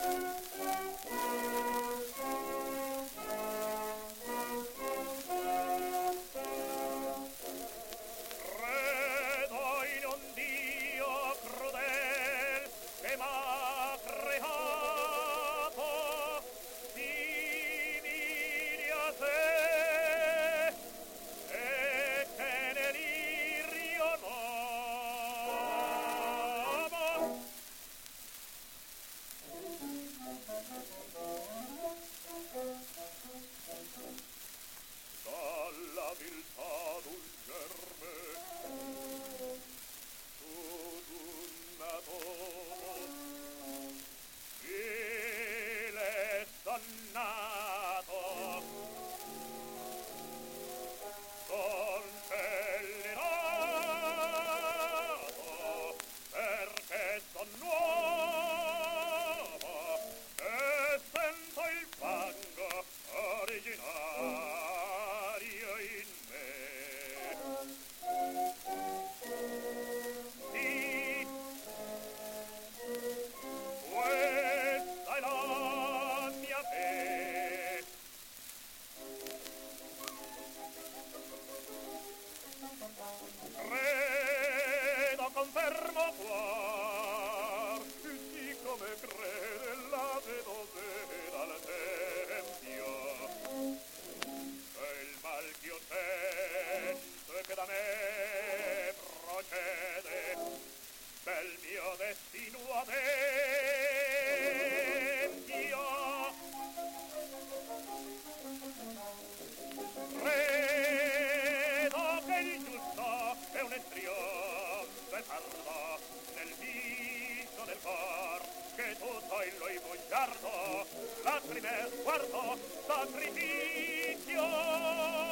Dalla viltà d'un germe tud un nato vile dannato coltellinato perché son nuovo e sento il fango originario in me. Sì, questa è la mia fe. Credo con fermo cuor, siccome crede la vedove dal tempio, e il mal ch'io sento e che da me procede, del mio destino adempio. Credo che il giusto è un trionfo e parlo nel viso del cor, che tutto il lui bugiardo, lacrime, sguardo, sacrificio